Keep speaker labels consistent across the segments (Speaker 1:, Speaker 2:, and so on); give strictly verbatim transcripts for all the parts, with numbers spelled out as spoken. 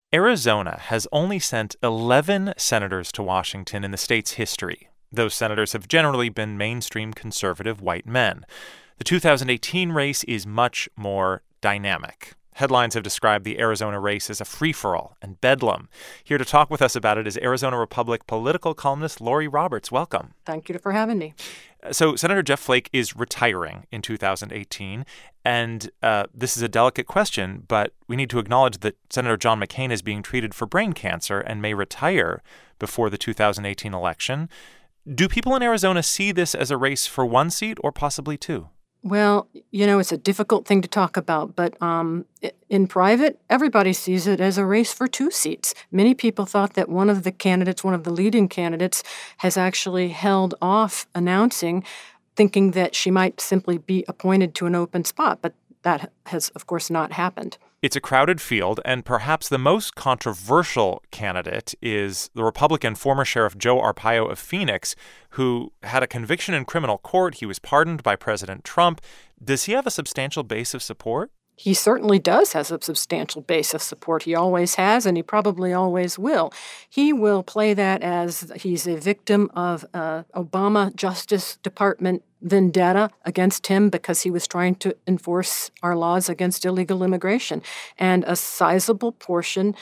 Speaker 1: Arizona has only sent eleven senators to Washington in the state's history. Those senators have generally been mainstream conservative white men. The two thousand eighteen race is much more dynamic. Headlines have described the Arizona race as a free-for-all and bedlam. Here to talk with us about it is Arizona Republic political columnist Lori Roberts. Welcome.
Speaker 2: Thank you for having me.
Speaker 1: So Senator Jeff Flake is retiring in two thousand eighteen, and uh, this is a delicate question, but we need to acknowledge that Senator John McCain is being treated for brain cancer and may retire before the two thousand eighteen election. Do people in Arizona see this as a race for one seat or possibly two?
Speaker 2: Well, you know, it's a difficult thing to talk about, but um, in private, everybody sees it as a race for two seats. Many people thought that one of the candidates, one of the leading candidates, has actually held off announcing, thinking that she might simply be appointed to an open spot, but that has, of course, not happened.
Speaker 1: It's a crowded field, and perhaps the most controversial candidate is the Republican former Sheriff Joe Arpaio of Phoenix, who had a conviction in criminal court. He was pardoned by President Trump. Does he have a substantial base of support?
Speaker 2: He certainly does have a substantial base of support. He always has, and he probably always will. He will play that as he's a victim of uh, Obama Justice Department vendetta against him because he was trying to enforce our laws against illegal immigration. And a sizable portion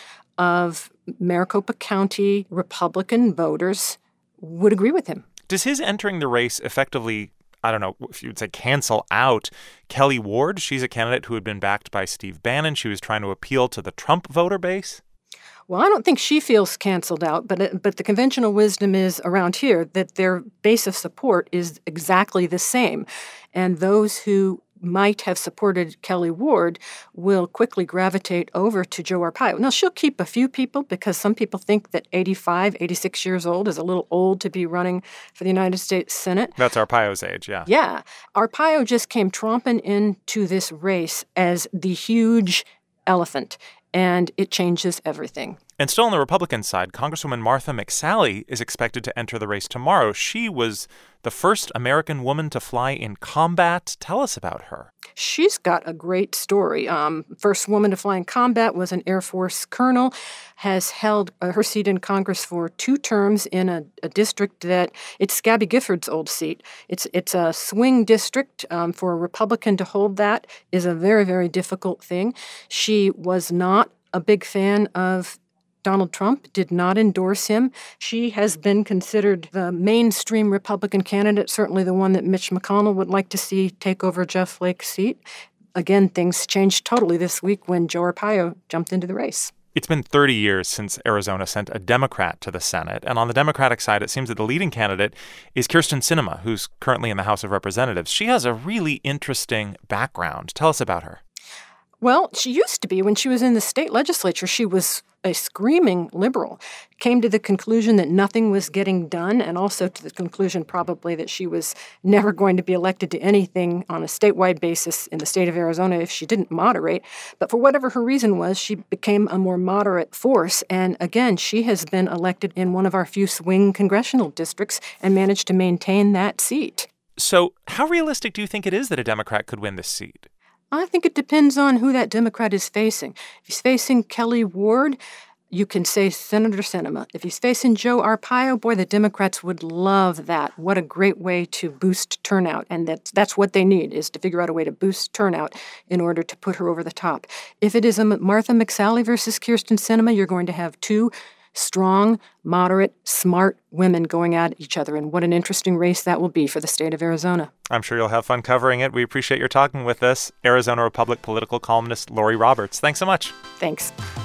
Speaker 2: of Maricopa County Republican voters would agree with him.
Speaker 1: Does his entering the race effectively, I don't know if you would say, cancel out Kelly Ward? She's a candidate who had been backed by Steve Bannon. She was trying to appeal to the Trump voter base.
Speaker 2: Well, I don't think she feels canceled out, but it, but the conventional wisdom is around here that their base of support is exactly the same. And those who might have supported Kelly Ward will quickly gravitate over to Joe Arpaio. Now, she'll keep a few people because some people think that eighty-five, eighty-six years old is a little old to be running for the United States Senate.
Speaker 1: That's Arpaio's age, yeah.
Speaker 2: Yeah. Arpaio just came tromping into this race as the huge elephant, and it changes everything.
Speaker 1: And still on the Republican side, Congresswoman Martha McSally is expected to enter the race tomorrow. She was the first American woman to fly in combat. Tell us about her.
Speaker 2: She's got a great story. Um, first woman to fly in combat was an Air Force colonel, has held uh, her seat in Congress for two terms in a, a district that, it's Gabby Gifford's old seat. It's, it's a swing district. Um, for a Republican to hold that is a very, very difficult thing. She was not a big fan of Donald Trump, did not endorse him. She has been considered the mainstream Republican candidate, certainly the one that Mitch McConnell would like to see take over Jeff Flake's seat. Again, things changed totally this week when Joe Arpaio jumped into the race.
Speaker 1: It's been thirty years since Arizona sent a Democrat to the Senate. And on the Democratic side, it seems that the leading candidate is Kyrsten Sinema, who's currently in the House of Representatives. She has a really interesting background. Tell us about her.
Speaker 2: Well, she used to be. When she was in the state legislature, she was a screaming liberal, came to the conclusion that nothing was getting done, and also to the conclusion probably that she was never going to be elected to anything on a statewide basis in the state of Arizona if she didn't moderate. But for whatever her reason was, she became a more moderate force. And again, she has been elected in one of our few swing congressional districts and managed to maintain that seat.
Speaker 1: So how realistic do you think it is that a Democrat could win this seat?
Speaker 2: I think it depends on who that Democrat is facing. If he's facing Kelly Ward, you can say Senator Sinema. If he's facing Joe Arpaio, boy, the Democrats would love that. What a great way to boost turnout. And that's, that's what they need, is to figure out a way to boost turnout in order to put her over the top. If it is a Martha McSally versus Kyrsten Sinema, you're going to have two strong, moderate, smart women going at each other. And what an interesting race that will be for the state of Arizona.
Speaker 1: I'm sure you'll have fun covering it. We appreciate your talking with us. Arizona Republic political columnist Lori Roberts. Thanks so much.
Speaker 2: Thanks.